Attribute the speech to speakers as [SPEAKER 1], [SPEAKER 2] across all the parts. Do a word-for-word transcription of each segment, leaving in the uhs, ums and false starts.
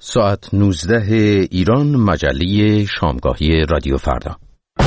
[SPEAKER 1] ساعت نوزده ایران، مجله شامگاهی رادیو فردا.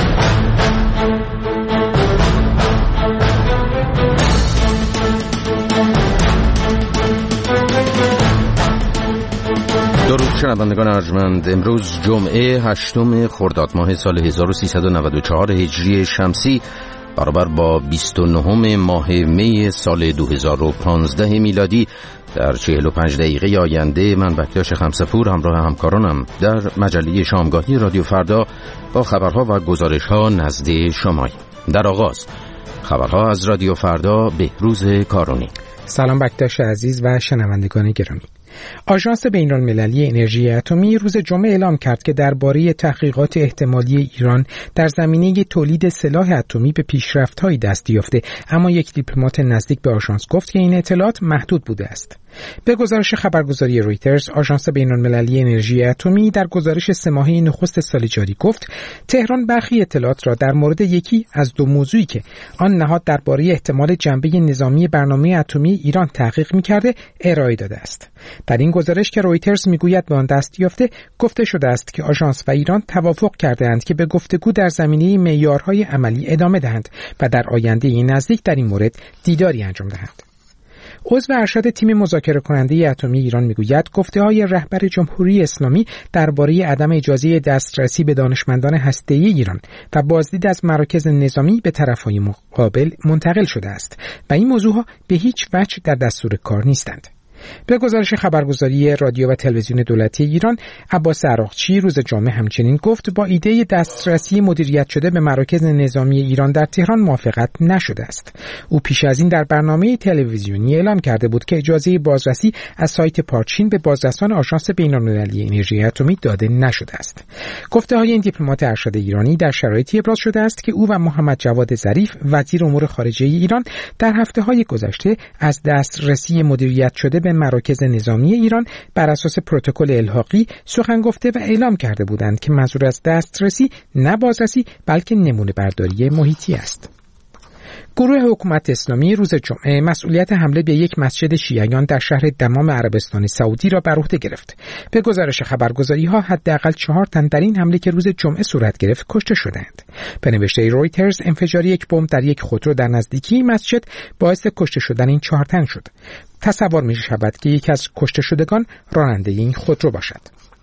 [SPEAKER 1] درود شنوندگان ارجمند، امروز جمعه هشتم خرداد ماه سال هزار و سیصد و نود و چهار هجری شمسی برابر با بیست و نهم ماه می سال دو هزار و پانزده میلادی. در چهل و پنج دقیقه آینده من بکتاش خمسپور همراه همکارانم در مجله شامگاهی رادیو فردا با خبرها و گزارش‌ها نزد شماییم. در آغاز خبرها از رادیو فردا، بهروز کارونی.
[SPEAKER 2] سلام بکتاش عزیز و شنوندگان گرامی. آژانس بین‌المللی انرژی اتمی روز جمعه اعلام کرد که درباره تحقیقات احتمالی ایران در زمینه تولید سلاح اتمی به پیشرفت‌هایی دست یافته، اما یک دیپلمات نزدیک به آژانس گفت که این اطلاعات محدود بوده است. به گزارش خبرگزاری رویترز، آژانس بین‌المللی انرژی اتمی در گزارش سه ماهه نخست سال جاری گفت تهران برخی اطلاعات را در مورد یکی از دو موضوعی که آن نهاد درباره احتمال جنبه نظامی برنامه اتمی ایران تحقیق می‌کرده ارائه داده است. در این گزارش که رویترز میگوید به آن دست یافته، گفته شده است که آژانس و ایران توافق کرده‌اند که به گفتگو در زمینه معیارهای عملی ادامه دهند و در آینده نزدیک در این مورد دیداری انجام دهند. عضو ارشد تیم مذاکره کننده اتمی ایران میگوید گفته‌های رهبر جمهوری اسلامی درباره عدم اجازه دسترسی به دانشمندان هسته‌ای ایران و بازدید از مراکز نظامی به طرف‌های مقابل منتقل شده است و این موضوعها به هیچ وجه در دستور کار نیستند. به گزارش خبرگزاری رادیو و تلویزیون دولتی ایران، عباس عراقچی روز جمعه همچنین گفت با ایده دسترسی مدیریت شده به مراکز نظامی ایران در تهران موافقت نشده است. او پیش از این در برنامه تلویزیونی اعلام کرده بود که اجازه بازرسی از سایت پارچین به بازرسان آژانس بین‌المللی انرژی اتمی داده نشده است. گفته‌های این دیپلمات ارشد ایرانی در شرایطی ابراز شده است که او و محمد جواد ظریف وزیر امور خارجه ایران در هفته‌های گذشته از دسترسی مدیریت شده به مراکز نظامی ایران بر اساس پروتکل الحاقی سخن گفته و اعلام کرده بودند که منظور از دسترسی نه بازرسی بلکه نمونه برداری محیطی است. گروه حکومت اسلامی روز جمعه مسئولیت حمله به یک مسجد شیعیان در شهر دمام عربستان سعودی را بر عهده گرفت. به گزارش خبرگزاری‌ها حداقل چهار تن در این حمله که روز جمعه صورت گرفت کشته شدند. به نوشته رویترز، انفجار یک بمب در یک خودرو در نزدیکی مسجد باعث کشته شدن این چهار تن شد. تصور می‌شود که یکی از کشته شدگان راننده این خودرو باشد.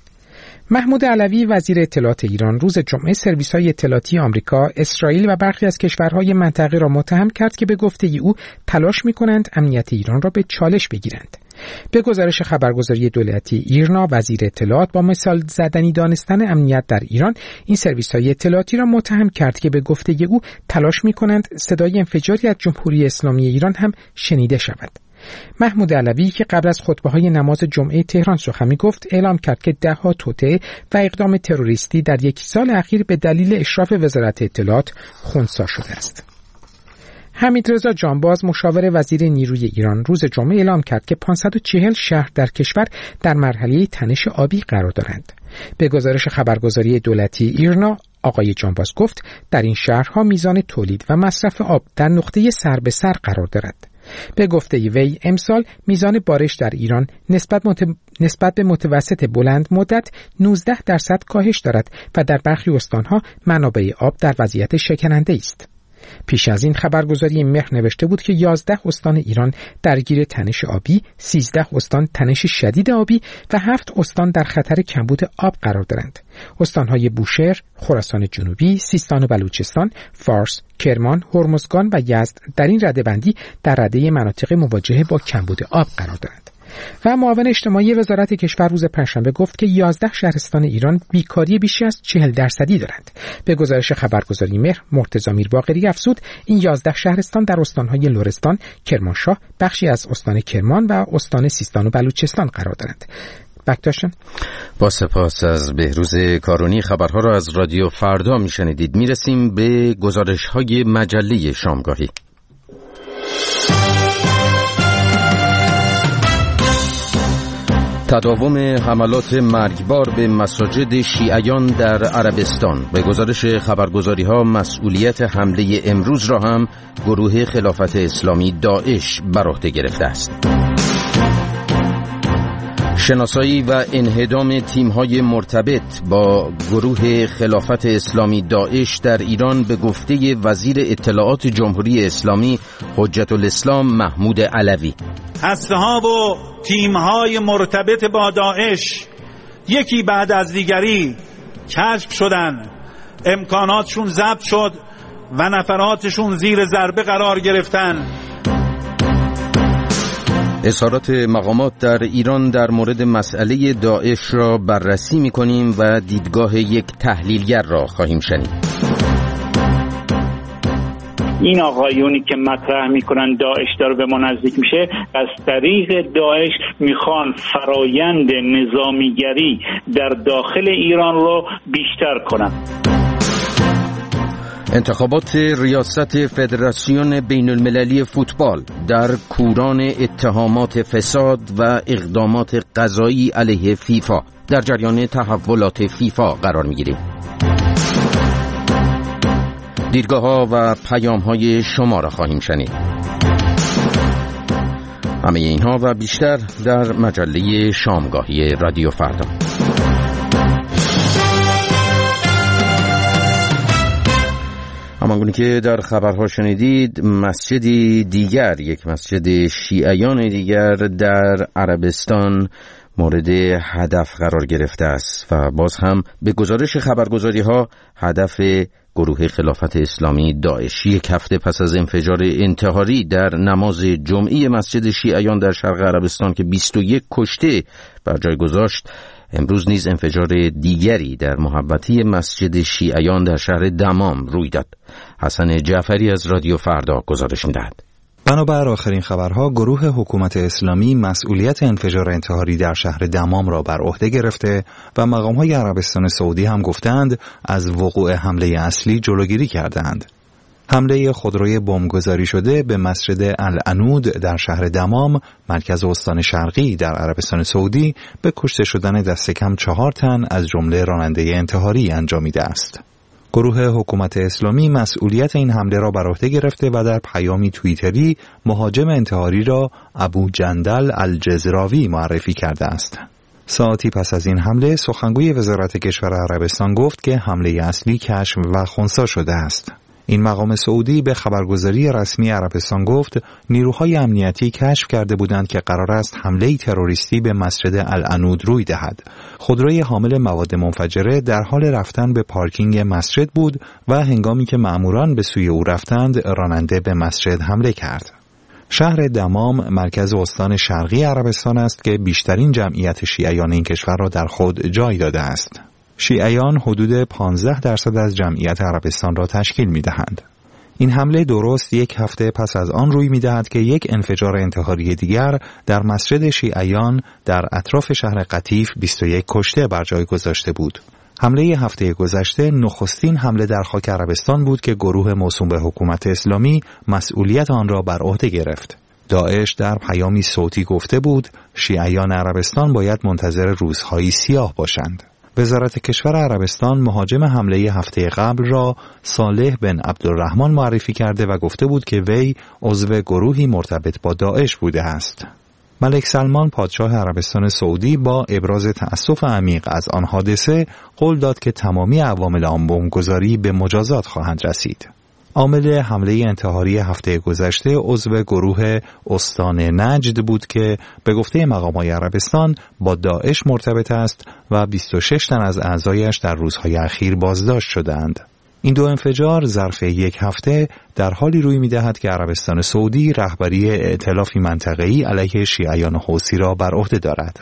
[SPEAKER 2] محمود علوی وزیر اطلاعات ایران روز جمعه سرویس‌های اطلاعاتی آمریکا، اسرائیل و برخی از کشورهای منطقه را متهم کرد که به گفته او تلاش می‌کنند امنیت ایران را به چالش بگیرند. به گزارش خبرگزاری دولتی ایرنا، وزیر اطلاعات با مثال زدنی دانستن امنیت در ایران این سرویس‌های اطلاعاتی را متهم کرد که به گفته او تلاش می‌کنند صدای انفجاری از جمهوری اسلامی ایران هم شنیده شود. محمود علوی که قبل از خطبه‌های نماز جمعه تهران سخن می‌گفت، اعلام کرد که ده‌ها توطئه و اقدام تروریستی در یک سال اخیر به دلیل اشراف وزارت اطلاعات خنثی شده است. حمیدرضا جانباز مشاور وزیر نیروی ایران روز جمعه اعلام کرد که پانصد و چهل شهر در کشور در مرحله تنش آبی قرار دارند. به گزارش خبرگزاری دولتی ایرنا، آقای جانباز گفت در این شهرها میزان تولید و مصرف آب در نقطه سر به سر قرار دارد. به گفته وی امسال میزان بارش در ایران نسبت, مت... نسبت به متوسط بلند مدت نوزده درصد کاهش دارد و در برخی استانها منابع آب در وضعیت شکننده است. پیش از این خبرگزاری مهر نوشته بود که یازده استان ایران درگیر تنش آبی، سیزده استان تنش شدید آبی و هفت استان در خطر کمبود آب قرار دارند. استانهای بوشهر، خراسان جنوبی، سیستان و بلوچستان، فارس، کرمان، هرمزگان و یزد در این رده‌بندی در رده مناطق مواجهه با کمبود آب قرار دارند. و معاون اجتماعی وزارت کشور روز پنجشنبه گفت که یازده شهرستان ایران بیکاری بیشتر از چهل درصدی دارند. به گزارش خبرگزاری مهر، مرتضی میرباقری افزود این یازده شهرستان در استانهای لرستان، کرمانشاه، بخشی از استان کرمان و استان سیستان و بلوچستان قرار دارند. بکتاشن.
[SPEAKER 1] با سپاس از بهروز کارونی. خبرها را از رادیو فردا میشنیدید. میرسیم به گزارش‌های مجله شامگاهی. تداوم حملات مرگبار به مساجد شیعیان در عربستان. به گزارش خبرگزاری‌ها مسئولیت حمله امروز را هم گروه خلافت اسلامی داعش بر عهده گرفته است. شناسایی و انهدام تیم‌های مرتبط با گروه خلافت اسلامی داعش در ایران به گفته وزیر اطلاعات جمهوری اسلامی حجت الاسلام محمود علوی.
[SPEAKER 3] هسته‌ها و تیم‌های مرتبط با داعش یکی بعد از دیگری کشف شدن، امکاناتشون ضبط شد و نفراتشون زیر ضربه قرار گرفتن.
[SPEAKER 1] اظهارات مقامات در ایران در مورد مسئله داعش را بررسی می‌کنیم و دیدگاه یک تحلیلگر را خواهیم شنید.
[SPEAKER 4] این آقایونی که مطرح میکنن داعش داره به ما نزدیک میشه، از طریق داعش میخوان فرایند نظامیگری در داخل ایران رو بیشتر کنن.
[SPEAKER 1] انتخابات ریاست فدراسیون بین المللی فوتبال در کوران اتهامات فساد و اقدامات قضایی علیه فیفا در جریان تحولات فیفا قرار می‌گیریم. دیدگاه‌ها و پیام‌های شما را خواهیم شنید. همه اینها و بیشتر در مجله شامگاهی رادیو فردا. همانگونه که در خبرها شنیدید، مسجدی دیگر، یک مسجد شیعیان دیگر در عربستان مورد هدف قرار گرفته است و باز هم به گزارش خبرگزاری ها هدف گروه خلافت اسلامی داعش. یک هفته پس از انفجار انتحاری در نماز جمعی مسجد شیعیان در شرق عربستان که بیست و یک کشته بر جای گذاشت، امروز نیز انفجار دیگری در محوطه مسجد شیعیان در شهر دمام روی داد. حسن جعفری از رادیو فردا گزارش می‌دهد.
[SPEAKER 5] بنابر آخرین خبرها، گروه حکومت اسلامی مسئولیت انفجار انتحاری در شهر دمام را بر عهده گرفته و مقام‌های عربستان سعودی هم گفتند از وقوع حمله اصلی جلوگیری کردند. حمله خودروی بمبگذاری شده به مسجد العنود در شهر دمام، مرکز استان شرقی در عربستان سعودی، به کشته شدن دست کم چهار تن از جمله راننده انتحاری انجامیده است. گروه حکومت اسلامی مسئولیت این حمله را بر عهده گرفته و در پیامی توییتری مهاجم انتحاری را ابو جندل الجزراوی معرفی کرده است. ساعتی پس از این حمله، سخنگوی وزارت کشور عربستان گفت که حمله اصلی کشف و خنثی شده است. این مقام سعودی به خبرگزاری رسمی عربستان گفت نیروهای امنیتی کشف کرده بودند که قرار است حمله تروریستی به مسجد العنود روی دهد. خودروی حامل مواد منفجره در حال رفتن به پارکینگ مسجد بود و هنگامی که مأموران به سوی او رفتند، راننده به مسجد حمله کرد. شهر دمام مرکز استان شرقی عربستان است که بیشترین جمعیت شیعیان این کشور را در خود جای داده است. شیعیان حدود پانزده درصد از جمعیت عربستان را تشکیل می دهند. این حمله درست یک هفته پس از آن روی می دهد که یک انفجار انتحاری دیگر در مسجد شیعیان در اطراف شهر قطیف بیست و یک کشته بر جای گذاشته بود. حمله هفته گذشته نخستین حمله در خاک عربستان بود که گروه موسوم به حکومت اسلامی مسئولیت آن را بر عهده گرفت. داعش در پیامی صوتی گفته بود شیعیان عربستان باید منتظر روزهای سیاه باشند. وزارت کشور عربستان مهاجم حمله هفته قبل را صالح بن عبدالرحمن معرفی کرده و گفته بود که وی عضو گروهی مرتبط با داعش بوده است. ملک سلمان پادشاه عربستان سعودی با ابراز تأسف عمیق از آن حادثه قول داد که تمامی عوامل آن بمبگذاری به مجازات خواهند رسید. عامل حمله انتحاری هفته گذشته عضو گروه استان نجد بود که به گفته مقامات عربستان با داعش مرتبط است و بیست و شش تن از اعضایش در روزهای اخیر بازداشت شدند. این دو انفجار ظرف یک هفته در حالی روی می‌دهد که عربستان سعودی رهبری ائتلافی منطقه‌ای علیه شیعیان حوثی را بر عهده دارد.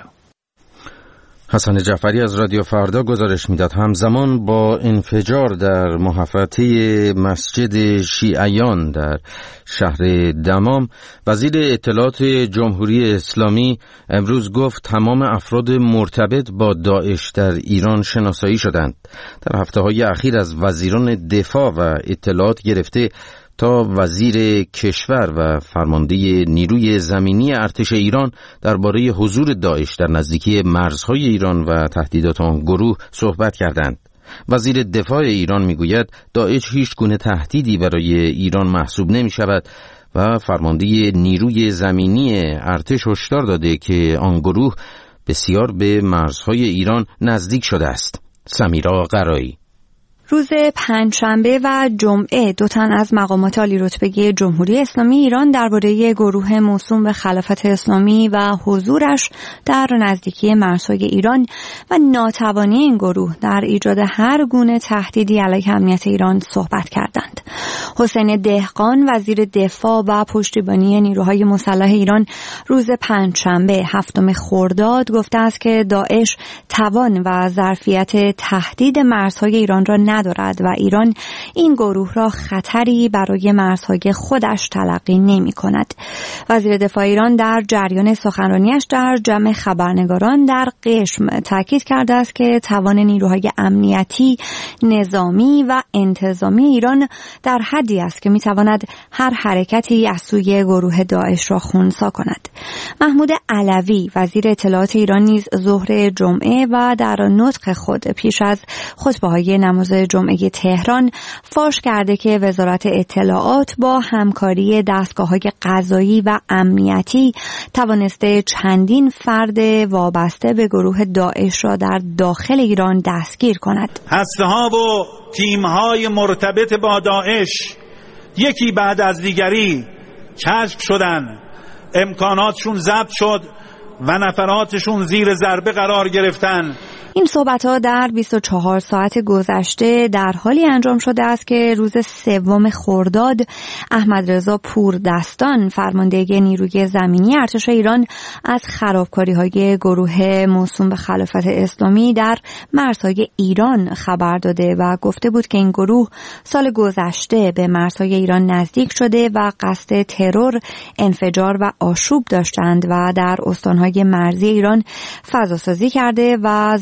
[SPEAKER 1] حسن جعفری از رادیو فردا گزارش میداد. همزمان با انفجار در محوطه مسجد شیعیان در شهر دمام، وزیر اطلاعات جمهوری اسلامی امروز گفت تمام افراد مرتبط با داعش در ایران شناسایی شدند. در هفته‌های اخیر از وزیران دفاع و اطلاعات گرفته تا وزیر کشور و فرمانده نیروی زمینی ارتش ایران درباره حضور داعش در نزدیکی مرزهای ایران و تهدیدات آن گروه صحبت کردند. وزیر دفاع ایران میگوید داعش هیچ گونه تهدیدی برای ایران محسوب نمی شود و فرمانده نیروی زمینی ارتش هشدار داده که آن گروه بسیار به مرزهای ایران نزدیک شده است. سمیرا قرایی.
[SPEAKER 6] روز پنجشنبه و جمعه دو تن از مقامات عالی رتبه جمهوری اسلامی ایران درباره گروه موسوم به خلافت اسلامی و حضورش در نزدیکی مرزهای ایران و ناتوانی این گروه در ایجاد هر گونه تهدیدی علیه امنیت ایران صحبت کردند. حسین دهقان وزیر دفاع و پشتیبانی نیروهای مسلح ایران روز پنجشنبه هفتم خرداد گفته است که داعش توان و ظرفیت تهدید مرزهای ایران را ندارد و ایران این گروه را خطری برای مرزهای خودش تلقی نمی کند. وزیر دفاع ایران در جریان سخنرانیش در جمع خبرنگاران در قشم تاکید کرده است که توان نیروهای امنیتی، نظامی و انتظامی ایران در حدی است که می تواند هر حرکتی از سوی گروه داعش را خنثی کند. محمود علوی وزیر اطلاعات ایران نیز ظهر جمعه و در نطق خود پیش از خطبه‌های نماز جمعه تهران فاش کرده که وزارت اطلاعات با همکاری دستگاه‌های قضایی و امنیتی توانسته چندین فرد وابسته به گروه داعش را در داخل ایران دستگیر کند.
[SPEAKER 3] هسته‌ها و تیم‌های مرتبط با داعش یکی بعد از دیگری کشف شدن، امکاناتشون ضبط شد و نفراتشون زیر ضربه قرار گرفتن.
[SPEAKER 6] این صحبت‌ها در بیست و چهار ساعت گذشته در حالی انجام شده است که روز سوم خرداد احمد رضا پوردستان فرمانده نیروی زمینی ارتش ایران از خرابکاری‌های گروه موسوم به خلافت اسلامی در مرزهای ایران خبر داده و گفته بود که این گروه سال گذشته به مرزهای ایران نزدیک شده و قصد ترور، انفجار و آشوب داشتند و در استان‌های مرزی ایران فضاسازی کرده و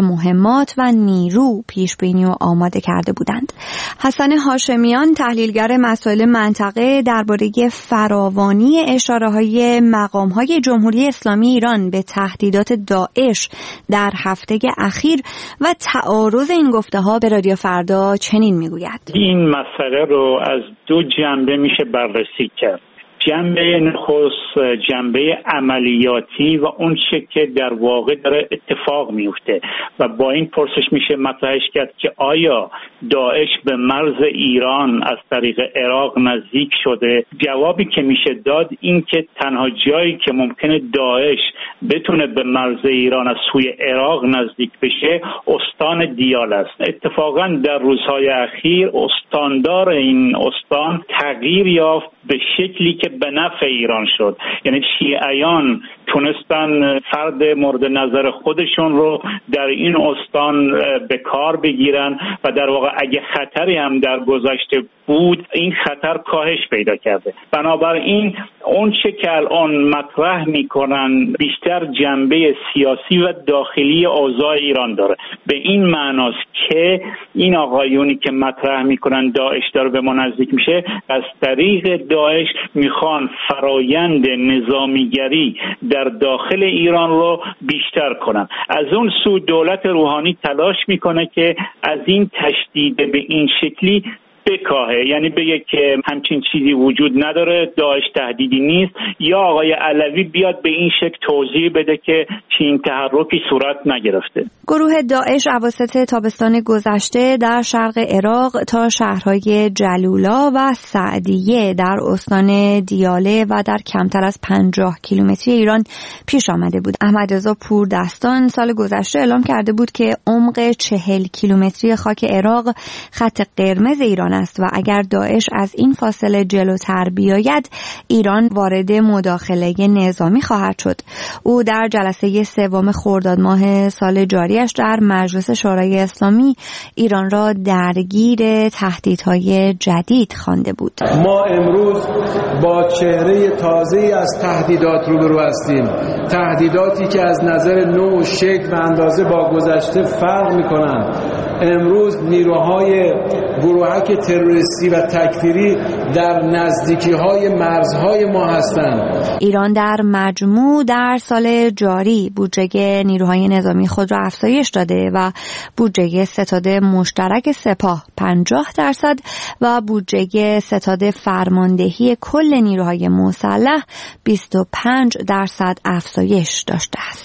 [SPEAKER 6] مهمات و نیرو پیش بینی و آماده کرده بودند. حسن هاشمیان تحلیلگر مسائل منطقه درباره فراوانی اشاره‌های مقام‌های جمهوری اسلامی ایران به تهدیدات داعش در هفته اخیر و تعارض این گفته‌ها به رادیو فردا چنین میگوید:
[SPEAKER 4] این مسئله رو از دو جنبه میشه بررسی کرد. جنبه نخست جنبه عملیاتی و اون چه که در واقع داره اتفاق میفته و با این پرسش میشه مطرحش کرد که آیا داعش به مرز ایران از طریق عراق نزدیک شده؟ جوابی که میشه داد این که تنها جایی که ممکنه داعش بتونه به مرز ایران از سوی عراق نزدیک بشه استان دیال است. اتفاقا در روزهای اخیر استاندار این استان تغییر یافت به شکلی که به نفع ایران شد، یعنی شیعیان تونستن فرد مورد نظر خودشون رو در این استان به کار بگیرن و در واقع اگه خطری هم در گذشته بود این خطر کاهش پیدا کرده. بنابراین اون چه که الان مطرح میکنن بیشتر جنبه سیاسی و داخلی اوضاع ایران داره، به این معناست که این آقایونی که مطرح میکنن داعش داره به ما نزدیک میشه از طریق داعش میخوان فرایند نظامیگری در داخل ایران رو بیشتر کنن. از اون سو دولت روحانی تلاش میکنه که از این تشدید به این شکلی بکاهه، یعنی بگه که همچین چیزی وجود نداره، داعش تهدیدی نیست، یا آقای علوی بیاد به این شکل توضیح بده که چین تحرکی صورت نگرفته.
[SPEAKER 6] گروه داعش اواسط تابستان گذشته در شرق عراق تا شهرهای جلولا و سعدیه در استان دیاله و در کمتر از پنجاه کیلومتری ایران پیش آمده بود. احمد رضا پوردستان سال گذشته اعلام کرده بود که عمق چهل کیلومتری خاک عراق خط قرمز ایران است و اگر داعش از این فاصله جلوتر بیاید ایران وارد مداخله نظامی خواهد شد. او در جلسه سوم خرداد ماه سال جاریش در مجلس شورای اسلامی ایران را درگیر تهدیدهای جدید خوانده بود.
[SPEAKER 7] ما امروز با چهره تازه‌ای از تهدیدات روبرو هستیم، تهدیداتی که از نظر نوع، شکل و اندازه با گذشته فرق می‌کنند. امروز نیروهای گروهک تروریستی و تکفیری در نزدیکی‌های مرزهای ما هستند.
[SPEAKER 6] ایران در مجموع در سال جاری بودجه نیروهای نظامی خود را افزایش داده و بودجه ستاد مشترک سپاه پنجاه درصد و بودجه ستاد فرماندهی کل نیروهای مسلح بیست و پنج درصد افزایش داشته است.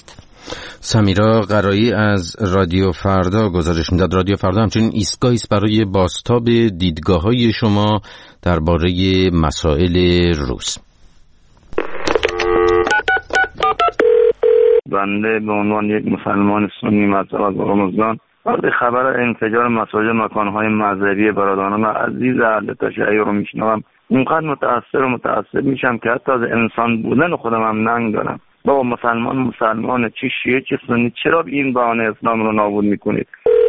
[SPEAKER 1] سمیرا قرایی از رادیو فردا گزارش میداد. رادیو فردا همچنین ایستگاهی است برای بازتاب دیدگاه‌های شما درباره مسائل روز.
[SPEAKER 8] بنده به عنوان یک مسلمان سنی مذهب از هرمزگان وقتی خبر انفجار مساجد مکانهای مذهبی برادران عزیز اهل تشیع رو میشنوم اونقدر متأثر و متأثر میشم که حتی از انسان بودن خودم هم ننگ دارم. بابا مسلمان مسلمان چی شیعه چی سنی، چرا این بهانه اسلام رو نابود میکنید؟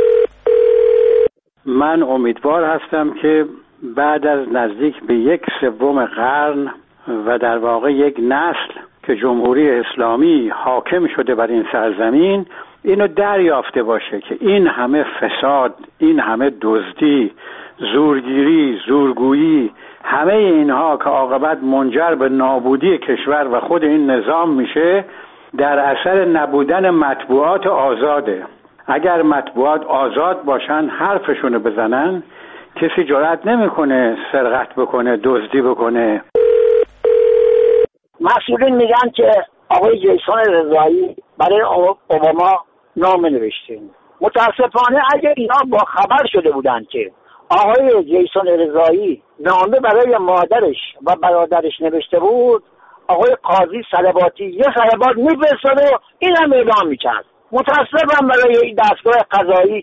[SPEAKER 9] من امیدوار هستم که بعد از نزدیک به یک سوم قرن و در واقع یک نسل که جمهوری اسلامی حاکم شده بر این سرزمین اینو دریافته باشه که این همه فساد، این همه دزدی، زورگیری، زورگویی، همه اینها که عاقبت منجر به نابودی کشور و خود این نظام میشه در اثر نبودن مطبوعات آزاده. اگر مطبوعات آزاد باشن حرفشونو بزنن کسی جرأت نمیکنه سرقت بکنه، دزدی بکنه.
[SPEAKER 10] مسئولین میگن که آقای جیسون رضایی برای اوباما نامه نوشتین. متاسفانه اگر اینا با خبر شده بودن که آقای جیسون رضایی نامه برای مادرش و برادرش نوشته بود، آقای قاضی صلواتی یه صلوات میفرستاد و این هم اعدام میکرد. متاسفم برای این دستگاه قضایی.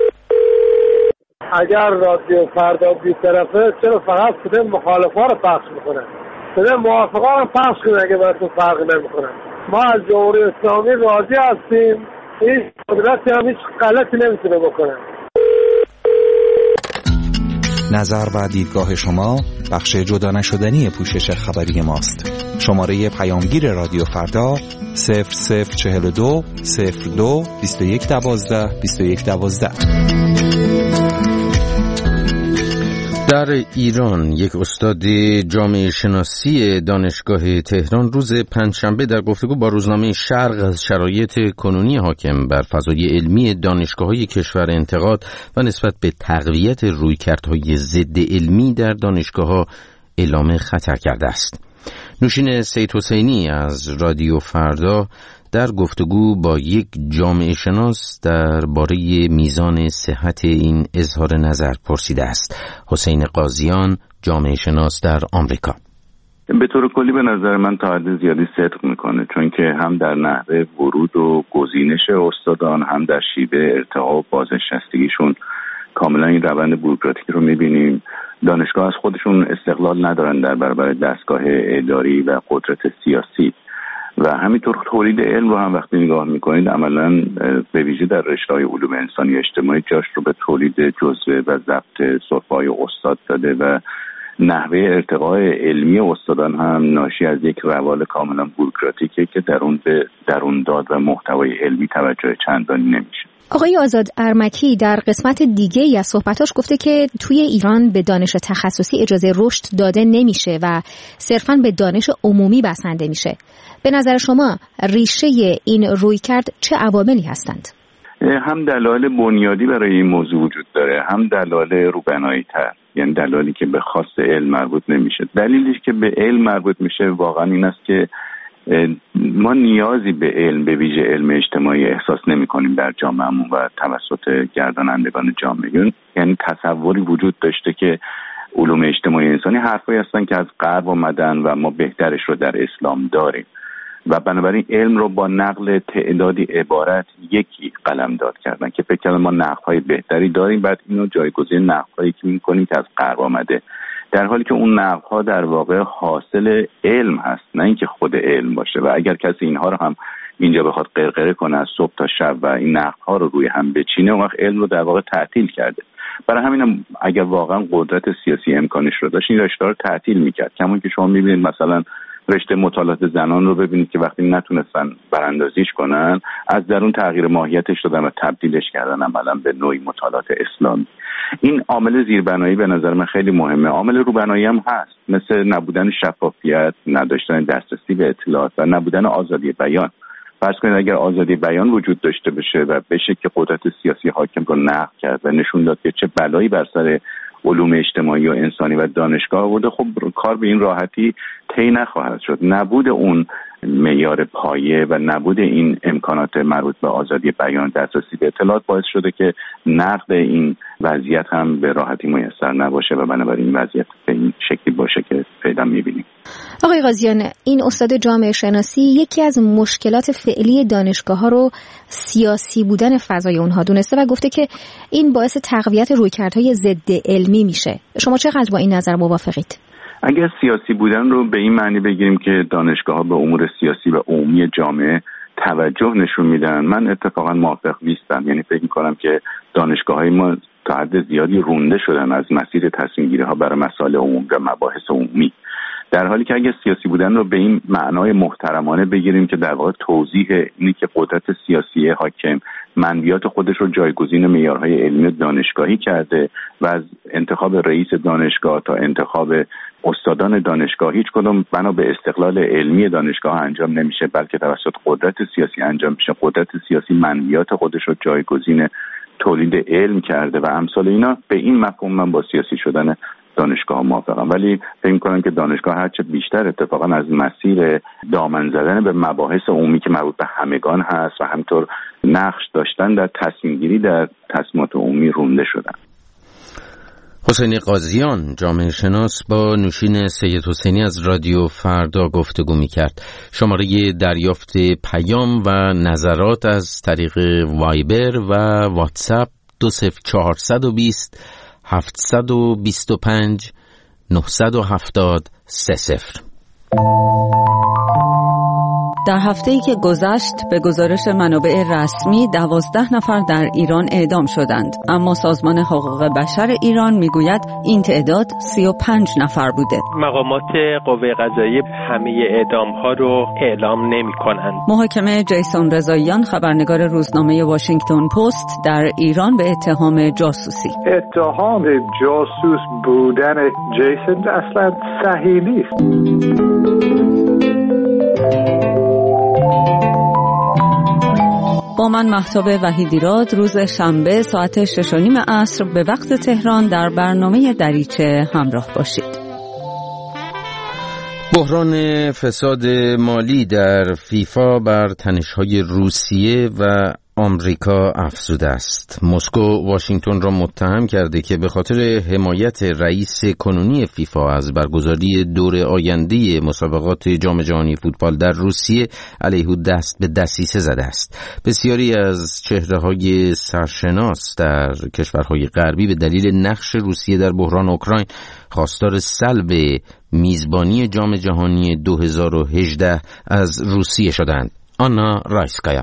[SPEAKER 7] اگر رادیو فردا بی‌طرفه چرا فقط صدای مخالفا رو پخش میکنن؟ صدای موافقا رو پخش کنن اگه براتون فرقی نمیکنن. ما از جمهوری اسلامی راضی هستیم، هیچ قدرتی هم هیچ غلطی نمیتونه بکنن.
[SPEAKER 5] نظر و دیدگاه شما بخش جدا نشدنی پوشش خبری ماست. شماره پیامگیر رادیو فردا صفر صفر چهل و دو صفر دو بیست و یک دوازده بیست و یک دوازده.
[SPEAKER 1] در ایران یک استاد جامعه شناسی دانشگاه تهران روز پنجشنبه در گفتگو با روزنامه شرق از شرایط کنونی حاکم بر فضای علمی دانشگاه‌های کشور انتقاد و نسبت به تقویت رویکردهای ضد علمی در دانشگاه‌ها اعلام خطر کرده است. نوشین سید حسینی از رادیو فردا در گفتگو با یک جامعه شناس درباره میزان صحت این اظهار نظر پرسیده است. حسین قاضیان، جامعه شناس در آمریکا:
[SPEAKER 8] به طور کلی به نظر من تا حد زیادی صدق میکنه، چون که هم در نحوه ورود و گزینش استادان هم در شیوه ارتقا و بازنشستگیشون کاملا این روند بوروکراتیک رو میبینیم. دانشگاه از خودشون استقلال ندارن در برابر دستگاه اداری و قدرت سیاسی و همینطور تولید علم رو هم وقتی نگاه میکنید عملا به ویژه در رشته‌های علوم انسانی و اجتماعی جاش رو به تولید جزوه و ضبط صفحه‌های استاد داده و نحوه ارتقای علمی استادان هم ناشی از یک روال کاملا بوروکراتیکه که در اون به درون داد و محتوای علمی توجه چندانی نمیشه.
[SPEAKER 11] آقای آزاد ارمکی در قسمت دیگه ای از صحبتاش گفته که توی ایران به دانش تخصصی اجازه رشد داده نمیشه و صرفاً به دانش عمومی بسنده میشه. به نظر شما ریشه این رویکرد چه عواملی هستند؟
[SPEAKER 8] هم دلایل بنیادی برای این موضوع وجود داره، هم دلایل روبنایی‌تر، یعنی دلایلی که به خاص علم مربوط نمیشه. دلیلی که به علم مربوط میشه واقعا این است که ما نیازی به علم، به ویژه علم اجتماعی احساس نمی کنیم در جامعهمون و توسط گردانندگان جامعه. یعنی تصوری وجود داشته که علوم اجتماعی انسانی حرفایی هستن که از غرب آمدن و ما بهترش رو در اسلام داریم و بنابراین علم رو با نقل تعدادی عبارت یکی قلمداد کردن که فکر کنم ما نقل‌های بهتری داریم، بعد اینو جایگزین نقل‌هایی که می‌کنیم که از غرب آمده، در حالی که اون نقل‌ها در واقع حاصل علم هست نه اینکه خود علم باشه. و اگر کسی اینها رو هم اینجا بخواد قرقره کنه از صبح تا شب و این نقل‌ها رو روی هم بچینه، اون وقت علم رو در واقع تعطیل کرده. برای همین اگر واقعا قدرت سیاسی امکانش رو داشت این رشته رو تعطیل می‌کرد. کمون که شما می‌بینید مثلا رشته مطالعات زنان رو ببینید که وقتی نتونستن براندازیش کنن از درون تغییر ماهیتش دادن و تبدیلش کردن عملا به نوعی مطالعات اسلامی. این عامل زیربنایی به نظر من خیلی مهمه. عامل روبنایی هم هست، مثل نبودن شفافیت، نداشتن دسترسی به اطلاعات و نبودن آزادی بیان. فرض کنید اگر آزادی بیان وجود داشته باشه و بشه که قدرت سیاسی حاکم رو نقض کرد و نشون داد که چه بلایی بر سر علوم اجتماعی و انسانی و دانشگاه آورده، خب کار به این راحتی طی نخواهد شد. نبود اون معیار پایه و نبود این امکانات مربوط به آزادی بیان دسترسی به اطلاعات باعث شده که نقد این وضعیت هم به راحتی میسر نباشه و بنابراین این وضعیت به این شکلی باشه که فعلا میبینیم.
[SPEAKER 11] آقای قاضیان، این استاد جامعه شناسی یکی از مشکلات فعلی دانشگاه‌ها رو سیاسی بودن فضای اونها دونسته و گفته که این باعث تقویت رویکردهای ضد علمی میشه. شما چقدر با این نظر موافقید؟
[SPEAKER 8] اگر سیاسی بودن رو به این معنی بگیریم که دانشگاه‌ها به امور سیاسی و عمومی جامعه توجه نشون میدن، من اتفاقا موافق نیستم. یعنی فکر می‌کنم که دانشگاه‌های ما تا حد زیادی رونده شدن از مسیر تصمیم‌گیری‌ها برای مسائل عمومی و مباحث عمومی، در حالی که اگه سیاسی بودن رو به این معنای محترمانه بگیریم که در واقع توضیح اینی که قدرت سیاسی حاکم منویات خودش رو جایگزین معیارهای علمی دانشگاهی کرده و از انتخاب رئیس دانشگاه تا انتخاب استادان دانشگاه هیچ کدوم بنا به استقلال علمی دانشگاه انجام نمیشه، بلکه توسط قدرت سیاسی انجام میشه. قدرت سیاسی منویات خودش رو جایگزین تولید علم کرده و امثال اینا. به این مفهوم من با سیاسی شدن دانشگاه موافقم، ولی فکر می‌کنم که دانشگاه هرچه بیشتر اتفاقا از مسیر دامن زدن به مباحث عمومی که مربوط به همگان هست و همطور نقش داشتن در تصمیم گیری در تصمیمات عمومی رونده شدن.
[SPEAKER 1] حسین قاضیان، جامعه شناس، با نوشین سید حسینی از رادیو فردا گفتگو می‌کرد. شماره دریافت پیام و نظرات از طریق وایبر و واتساپ دو صفر چهارصد و بیست هفتصد و بیست و پنج نهصد و هفتاد سه صفر.
[SPEAKER 12] در هفته‌ای که گذشت به گزارش منابع رسمی دوازده نفر در ایران اعدام شدند، اما سازمان حقوق بشر ایران میگوید این تعداد سی و پنج نفر بوده.
[SPEAKER 13] مقامات قوه قضاییه همه اعدام‌ها رو اعلام نمی‌کنند.
[SPEAKER 12] محاکمه جیسون رضاییان، خبرنگار روزنامه واشنگتن پست، در ایران به اتهام جاسوسی.
[SPEAKER 14] اتهام جاسوس بودن جیسون اصلا صحیح نیست.
[SPEAKER 12] با من مهتاب وحیدیراد، روز شنبه ساعت شش و نیم عصر به وقت تهران در برنامه دریچه همراه باشید.
[SPEAKER 1] بحران فساد مالی در فیفا بر تنش‌های روسیه و آمریکا افزوده است. مسکو واشنگتن را متهم کرده که به خاطر حمایت رئیس کنونی فیفا از برگزاری دور آینده مسابقات جام جهانی فوتبال در روسیه علیه او دست به دسیسه زده است. بسیاری از چهره‌های سرشناس در کشورهای غربی به دلیل نقش روسیه در بحران اوکراین خواستار سلب میزبانی جام جهانی دو هزار و هجده از روسیه شدند. آنا رایسکایا.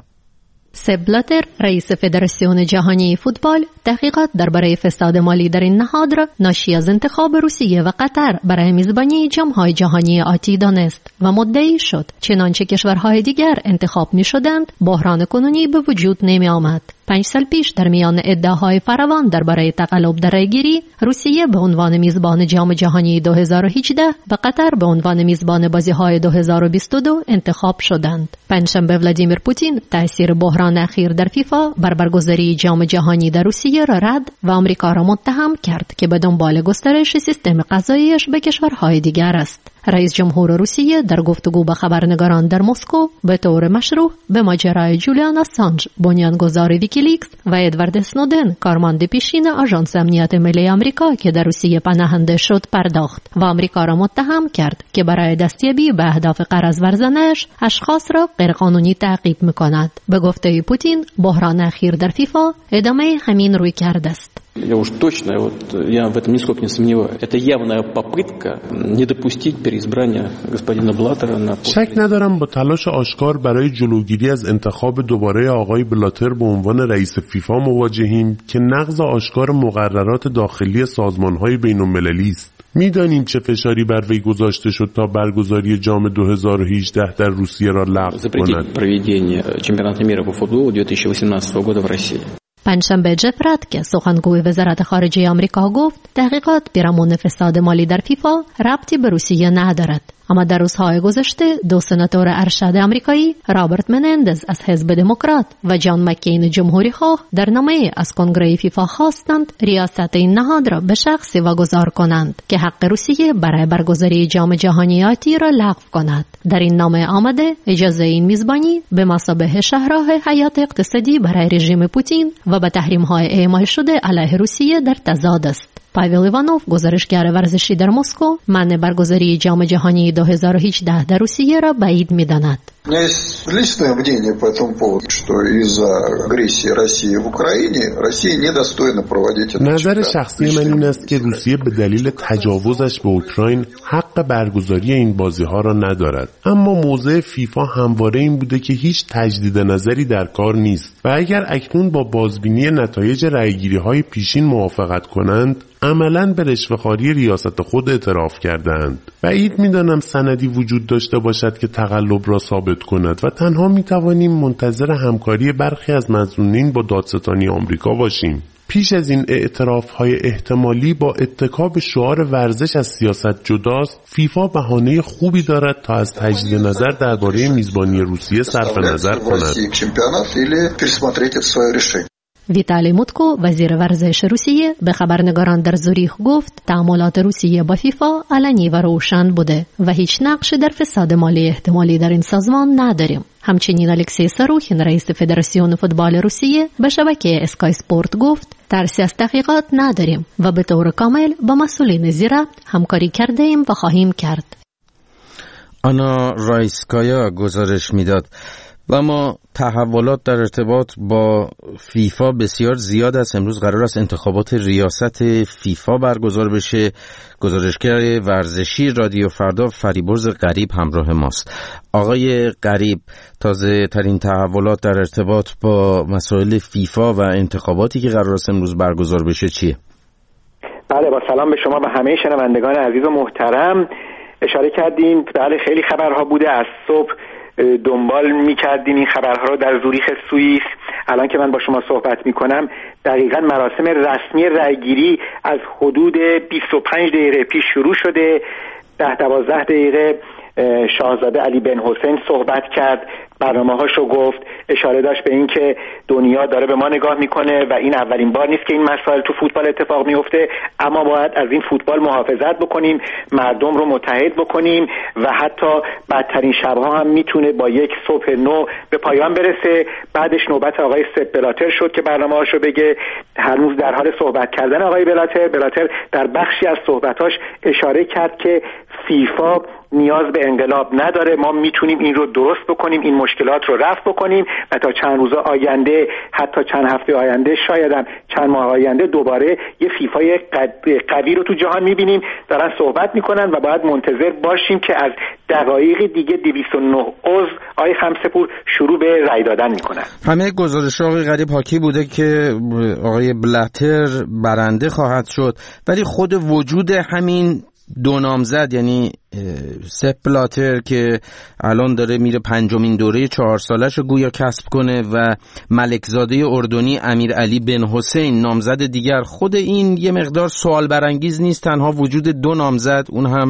[SPEAKER 15] سپ بلاتر، رئیس فدراسیون جهانی فوتبال، تحقیقات درباره فساد مالی در این نهاد را ناشی از انتخاب روسیه و قطر برای میزبانی جام‌های جهانی آتی دانست و مدعی شد چنانچه کشورهای دیگر انتخاب می‌شدند بحران کنونی به وجود نمی آمد. پنج سال پیش در میان ادعاهای فراوان درباره تقلب در رایگیری، روسیه به عنوان میزبان جام جهانی دو هزار و هجده و قطر به عنوان میزبان بازی‌های دو هزار و بیست و دو انتخاب شدند. پنجشنبه ولادیمیر پوتین تأثیر بحران اخیر در فیفا بر برگزاری جام جهانی در روسیه را رد و آمریکا را متهم کرد که به دنبال گسترش سیستم قضاییش به کشورهای دیگر است. رئیس جمهور روسیه در گفتگو با خبرنگاران در مسکو به طور مشروع به ماجرای جولیان آسانج، بنیانگذار ویکیلیکس، و ادوارد اسنودن، کارمند پیشین آژانس امنیت ملی آمریکا که در روسیه پناهنده شد، پرداخت و آمریکا را متهم کرد که برای دستیابی به اهداف قرض ورزنش اشخاص را غیرقانونی تعقیب می‌کند. به گفته پوتین، بحران اخیر در فیفا ادامه همین روی کرده است.
[SPEAKER 16] Я уж точно, вот я в этом нисколько не сомневаюсь. Это явная попытка не допустить переизбрания господина Блаттера на пост.
[SPEAKER 17] شک ندارم با تلاش آشکار برای جلوگیری از انتخاب دوباره آقای بلاتر به عنوان رئیس فیفا مواجهیم که نقض آشکار مقررات داخلی سازمان‌های بین‌المللی است. می‌دانیم چه فشاری بر وی گذاشته شد تا برگزاری جام دو هزار و هجده در روسیه را لغو کند.
[SPEAKER 16] проведение чемпионата мира по футболу две тысячи восемнадцатого года в России.
[SPEAKER 15] پنجشنبه جفرت که سخنگوی وزارت خارجه آمریکا گفت تحقیقات پیرامون فساد مالی در فیفا ربطی به روسیه ندارد. اما در روزهای گذشته دو سناتور ارشد آمریکایی، رابرت منندز از حزب دموکرات و جان مکین جمهوری خواه، در نامه از کنگره فیفا خواستند ریاست این نهاد را به شخصی واگذار کنند که حق روسیه برای برگزاری جام جهانی آتی را لغو کند. در این نامه آمده اجازه این میزبانی به مثابه شهراه حیات اقتصادی برای رژیم پوتین و به تحریم‌های اعمال شده علیه روسیه در تضاد است. پاول ایوانوف، گزارشگر ورزشی در مسکو، منع برگزاری جام جهانی دو هزار و هجده در روسیه را بعید می‌داند.
[SPEAKER 18] У меня есть личное мнение по этому поводу, что из-за агрессии России в Украине Россия недостойна проводить этот
[SPEAKER 17] نظر شخصی من این است که روسیه به دلیل تجاوزش به اوکراین حق برگزاری این بازی‌ها را ندارد. اما موضع فیفا همواره این بوده که هیچ تجدید نظری در کار نیست و اگر اکنون با بازبینی نتایج رأی‌گیری‌های پیشین موافقت کنند، عملاً به رشوه‌خواری ریاست خود اعتراف کردند. بعید می‌دانم سندی وجود داشته باشد که تقلب را ثابت کند و تنها می‌توانیم منتظر همکاری برخی از مظنونین با دادستانی آمریکا باشیم. پیش از این اعتراف‌های احتمالی با اتکا به شعار ورزش از سیاست جداست، فیفا بهانه خوبی دارد تا از تجدید نظر درباره میزبانی روسیه صرف نظر کند.
[SPEAKER 15] ویتالی موتکو، وزیر ورزش روسیه، به خبرنگاران در زوریخ گفت تعاملات روسیه با فیفا علنی و روشن بوده و هیچ نقشی در فساد مالی احتمالی در این سازمان نداریم. همچنین الکسی سروخین، رئیس فدراسیون فوتبال روسیه، به شبکه اسکای سپورت گفت ترسی از تحقیقات نداریم و به طور کامل با مسئولین زیربط همکاری کرده ایم و خواهیم کرد.
[SPEAKER 1] آنا رایسکایا گزارش میداد. و ما تحولات در ارتباط با فیفا بسیار زیاد است. امروز قرار است انتخابات ریاست فیفا برگزار بشه. گزارشگر ورزشی رادیو فردا فریبرز غریب همراه ماست. آقای غریب، تازه ترین تحولات در ارتباط با مسائل فیفا و انتخاباتی که قرار است امروز برگزار بشه چیه؟
[SPEAKER 19] بله، با سلام به شما و همه شنوندگان عزیز و محترم. اشاره کردین بله خیلی خبرها بوده. از صبح دنبال می‌کردیم این خبرها رو در زوریخ سوئیس. الان که من با شما صحبت می‌کنم دقیقاً مراسم رسمی رأی‌گیری از حدود بیست و پنج دقیقه پیش شروع شده. ده دوازده دقیقه شاهزاده علی بن حسین صحبت کرد، برنامه‌هاشو گفت، اشاره داشت به این که دنیا داره به ما نگاه میکنه و این اولین بار نیست که این مسائل تو فوتبال اتفاق میفته، اما باید از این فوتبال محافظت بکنیم، مردم رو متحد بکنیم و حتی بدترین شبها هم میتونه با یک صبح نو به پایان برسه. بعدش نوبت آقای سپ بلاتر شد که برنامه‌هاشو بگه. هنوز در حال صحبت کردن آقای بلاتر بلاتر در بخشی از صحبتاش اشاره کرد که فیفا نیاز به انقلاب نداره، ما میتونیم این رو درست بکنیم، این مشکلات رو رفع بکنیم و تا چند روز آینده، حتی چند هفته آینده، شاید هم چند ماه آینده دوباره یه فیفای قوی رو تو جهان میبینیم. دارن صحبت میکنن و باید منتظر باشیم که از دقایق دیگه دویست و نه عضو آقای خمسه‌پور شروع به رأی دادن میکنن.
[SPEAKER 1] همه گزارش آقای غریب حاکی بوده که آقای بلاتر برنده خواهد شد، ولی خود وجود همین دو نامزد، یعنی سپ بلاتر که الان داره میره پنجمین دوره چهار سالش گویا کسب کنه و ملکزاده اردنی امیر علی بن حسین نامزد دیگر، خود این یه مقدار سوال برانگیز نیست؟ تنها وجود دو نامزد، اون هم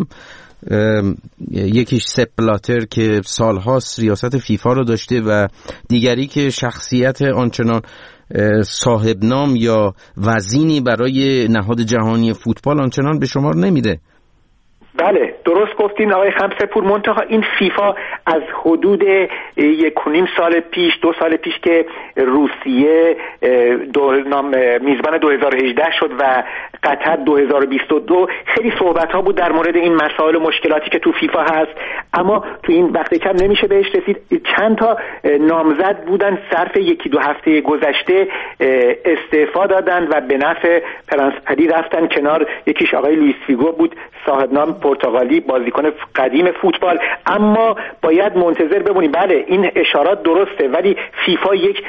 [SPEAKER 1] یکیش سپ بلاتر که سالهاست ریاست فیفا رو داشته و دیگری که شخصیت آنچنان صاحب نام یا وزینی برای نهاد جهانی فوتبال آنچنان به شمار نمیره.
[SPEAKER 19] بله درست گفتین آقای خمسه‌پور. منتها این فیفا از حدود یک و نیم سال پیش دو سال پیش که روسیه دو نام میزبان دو هزار و هجده شد و قطر دو هزار و بیست و دو خیلی صحبت ها بود در مورد این مسائل و مشکلاتی که تو فیفا هست، اما تو این وقت کم نمیشه بهش رسید. چند تا نامزد بودن صرف یکی دو هفته گذشته استعفا دادن و به نفع پرنس پدی رفتن کنار. یکیش آقای لوئیس فیگو بود، صاحب نام پرتغالی، بازیکن قدیم فوتبال. اما باید منتظر بمونیم. بله این اشارات درسته، ولی فیفا یک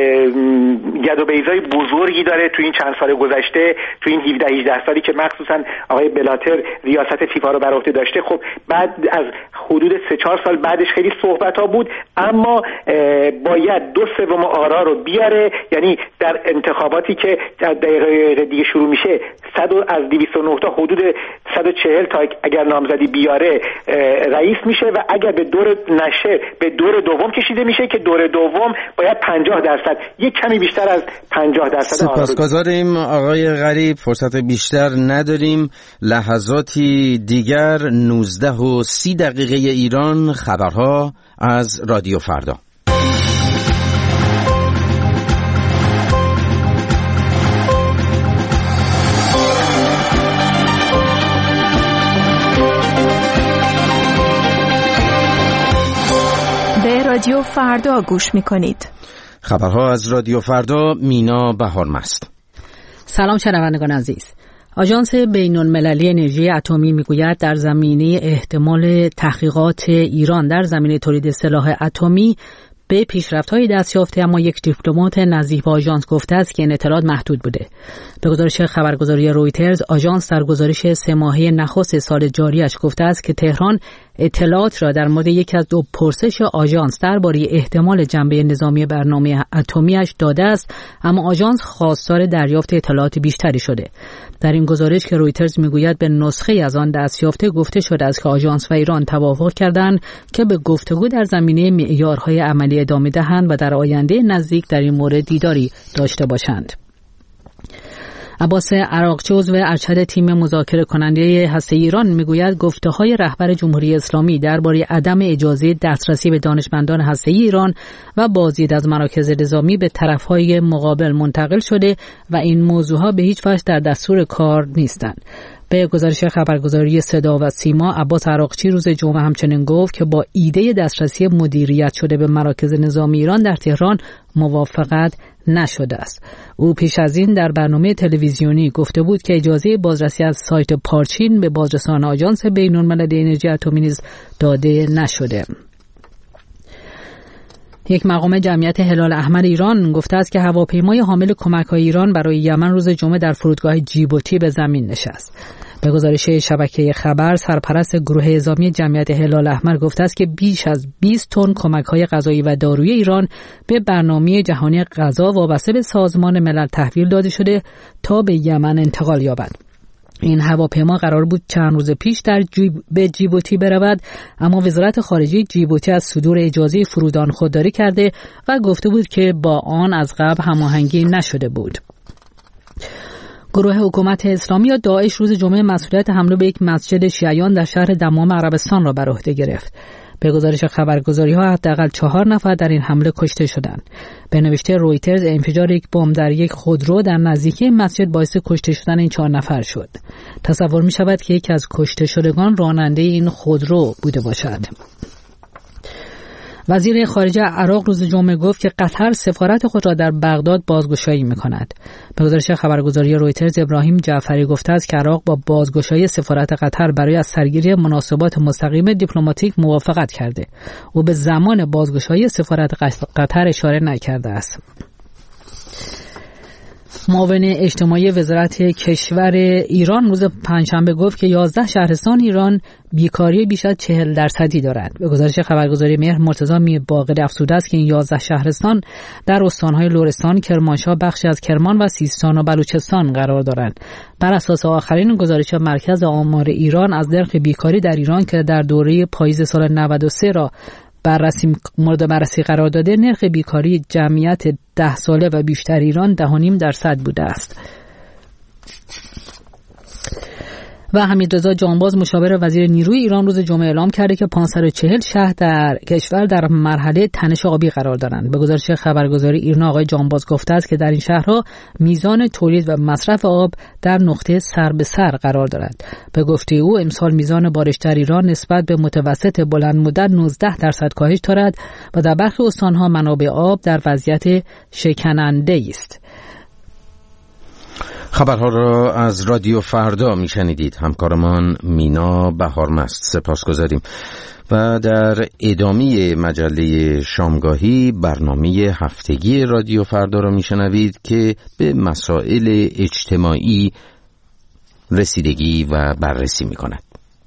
[SPEAKER 19] گد و بیضای بزرگی داره تو این چند سال گذشته، تو این هفده هجده سالی که مخصوصا آقای بلاتر ریاست فیفا رو بر عهده داشته. خب بعد از حدود سه چهار سال بعدش خیلی صحبت ها بود، اما باید دو سوم آرا رو بیاره. یعنی در انتخاباتی که دقیقه دیگه شروع میشه صد از دویست و نه تا حدود صد و چهل تا اگر نامزدی بیاره رئیس میشه و اگر به دور نشه به دور دوم کشیده میشه که دور دوم باید پنجاه درصد، یک کمی بیشتر از پنجاه درصد.
[SPEAKER 1] سپاسگزاریم آقای غریب، فرصت بیشتر نداریم. لحظاتی دیگر نوزده و سی دقیقه ایران، خبرها از رادیو فردا.
[SPEAKER 20] به رادیو فردا گوش میکنید.
[SPEAKER 1] خبرها از رادیو فردا، مینا بهارمست.
[SPEAKER 21] سلام شنوندگان عزیز. آژانس بین‌المللی انرژی اتمی میگوید در زمینه احتمال تحقیقات ایران در زمینه تولید سلاح اتمی به پیشرفت‌های دست یافته، اما یک دیپلمات نزدیک به آژانس گفته است که این اطلاعات محدود بوده. به گزارش خبرگزاری رویترز، آژانس در گزارش سه ماهه نخست سال جاریش گفته است که تهران اطلاعات را در مورد یکی از دو پرسش آژانس درباره احتمال جنبه نظامی برنامه اتمی‌اش داده است، اما آژانس خواستار دریافت اطلاعات بیشتری شده. در این گزارش که رویترز میگوید به نسخه از آن دستیافته گفته شده است که آژانس و ایران توافق کردند که به گفتگو در زمینه معیارهای عملی ادامه دهند و در آینده نزدیک در این مورد دیداری داشته باشند. عباس عراقچی عضو ارشد تیم مذاکره کننده هسته‌ای ایران میگوید گفته‌های رهبر جمهوری اسلامی درباره عدم اجازه دسترسی به دانشمندان هسته‌ای ایران و بازدید از مراکز نظامی به طرف‌های مقابل منتقل شده و این موضوعها به هیچ وجه در دستور کار نیستند. به گزارش خبرگزاری صدا و سیما، عباس عراقچی روز جمعه همچنین گفت که با ایده دسترسی مدیریت شده به مراکز نظامی ایران در تهران موافقت نشده است. او پیش از این در برنامه تلویزیونی گفته بود که اجازه بازرسی از سایت پارچین به بازرسان آژانس بین‌المللی انرژی اتمی نیز داده نشده. یک مقام جمعیت هلال احمر ایران گفته است که هواپیمای حامل کمک‌های ایران برای یمن روز جمعه در فرودگاه جیبوتی به زمین نشست. به گزارش شبکه خبر، سرپرست گروه اعزامی جمعیت هلال احمر گفته است که بیش از بیست تن کمک‌های غذایی و دارویی ایران به برنامه جهانی غذا وابسته به سازمان ملل تحویل داده شده تا به یمن انتقال یابد. این هواپیما قرار بود چند روز پیش در جیب به جیبوتی برود، اما وزارت خارجه جیبوتی از صدور اجازه فرودان خودداری کرده و گفته بود که با آن از قبل هماهنگی نشده بود. گروه حکومت اسلامی یا داعش روز جمعه مسئولیت حمله به یک مسجد شیعیان در شهر دمام عربستان را بر عهده گرفت. به گزارش خبرگزاری‌ها حداقل چهار نفر در این حمله کشته شدند. به نوشته رویترز، انفجار یک بمب در یک خودرو در نزدیکی مسجد باعث کشته شدن این چهار نفر شد. تصور می شود که یکی از کشته شدگان راننده این خودرو بوده باشد. وزیر خارجه عراق روز جمعه گفت که قطر سفارت خود را در بغداد بازگشایی می‌کند. به گزارش خبرگزاری رویترز، ابراهیم جعفری گفته است که عراق با بازگشایی سفارت قطر برای از سرگیری مناسبات مستقیم دیپلماتیک موافقت کرده. او به زمان بازگشایی سفارت قطر اشاره نکرده است. معاون اجتماعی وزارت کشور ایران روز پنجشنبه گفت که یازده شهرستان ایران بیکاری بیش از چهل درصدی دارند. به گزارش خبرگزاری مهر، مرتضی میرباقر افزوده است که این یازده شهرستان در استان‌های لرستان، کرمانشاه، بخشی از کرمان و سیستان و بلوچستان قرار دارند. بر اساس آخرین گزارش مرکز آمار ایران از نرخ بیکاری در ایران که در دوره پاییز سال نود و سه را بررسی مورد بررسی قرار داده، نرخ بیکاری جمعیت ده ساله و بیشتر ایران ده و نیم درصد بوده است. و حمیدرضا جانباز، مشاور وزیر نیروی ایران، روز جمعه اعلام کرده که پانصد و چهل شهر در کشور در مرحله تنش آبی قرار دارند. به گزارش خبرگزاری ایرنا، آقای جانباز گفته است که در این شهرها میزان تولید و مصرف آب در نقطه سر به سر قرار دارد. به گفته او، امسال میزان بارش در ایران نسبت به متوسط بلند مدت نوزده درصد کاهش دارد و در برخی استانها منابع آب در وضعیت شکننده است.
[SPEAKER 1] خبرها را از رادیو فردا میشنیدید. همکارمان مینا بهارمست، سپاسگزاریم. و در ادامه مجله شامگاهی برنامه هفتگی رادیو فردا را میشنوید که به مسائل اجتماعی رسیدگی و بررسی میکند.